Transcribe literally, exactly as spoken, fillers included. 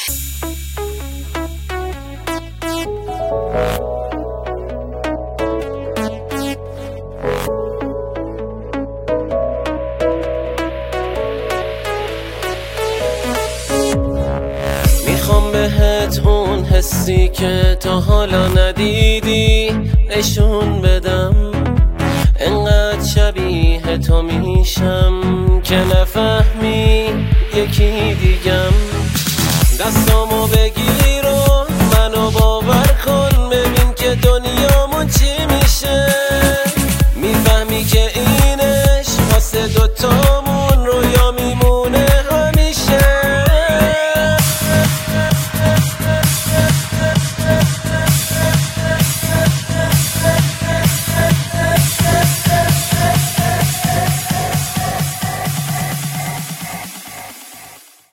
میخوام بهت اون حسی که تا حالا ندیدی نشون بدم، انقدر شبیه تو میشم که نفهمی یکی دیگم. دستامو بگیر و منو باور کن، ببین که دنیامون چی میشه. میفهمی که اینش واسه دوتا